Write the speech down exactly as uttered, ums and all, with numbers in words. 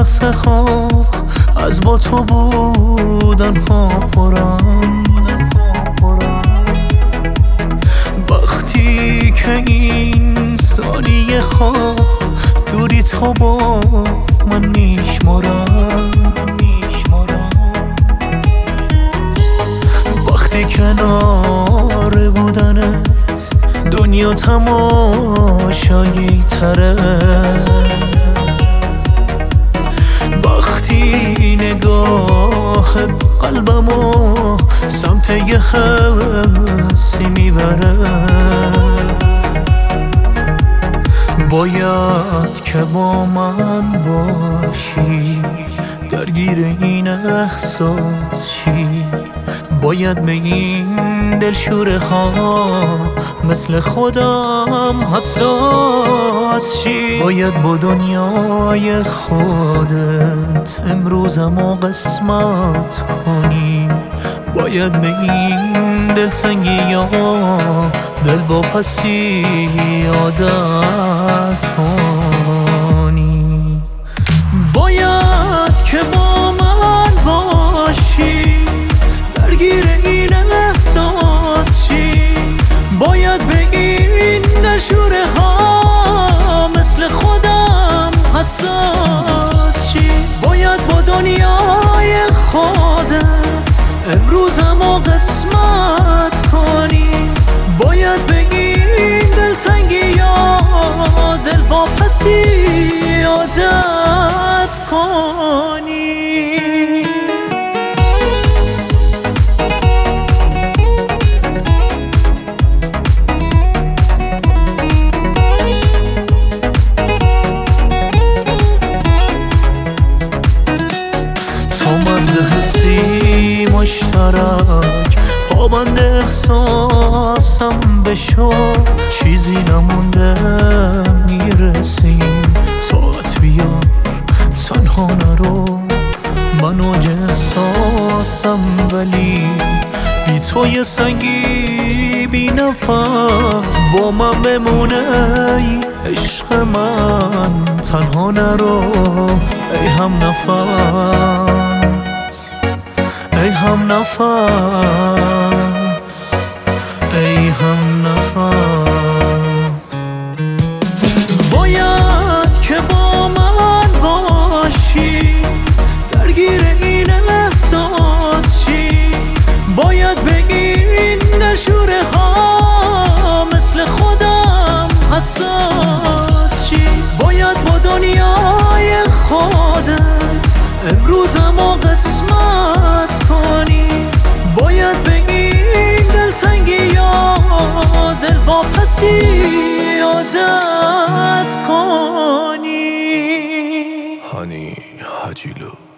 لحظه ها از با تو بودن ها پرم، وقتی که این ثانیه ها دوری تو با من میشمارم، وقتی کنار بودنت دنیا تماشایی تره، وقتی نگاه قلبمو سمت یه حسی میبره، باید که با من باشی درگیر این احساس شی، باید به این دلشوره ها مثل خودم حساس شی، باید با دنیای خودت امروزمو قسمت کنی، باید به این دلتنگی ها دل واپسی عادت کنی، باید که با من باشی درگیر این احساس شی، باید به این دلشوره ها مثل خودم حساس شی، باید با دنیای خودت امروزمو قسمت کنی، باید به این دلتنگی یا دل واپسی عادت کنی. حسی مشترک پابند احساسم بشو، چیزی نمونده میرسیم، تاعت بیار تنها نرو، من اوج احساسم ولی بی تو یه سنگی بی نفس با من بمونه ای عشق من، تنها نرو ای هم نفس، ای هم نفس، ای هم نفس، باید که با من باشی درگیر این احساس شی، باید به این دلشوره ها مثل خودم حساس شی، باید با دنیای خودت امروزمو قسمت کنی، باید به این دلتنگی یا دل واپسی عادت کنی. هانی حجیلو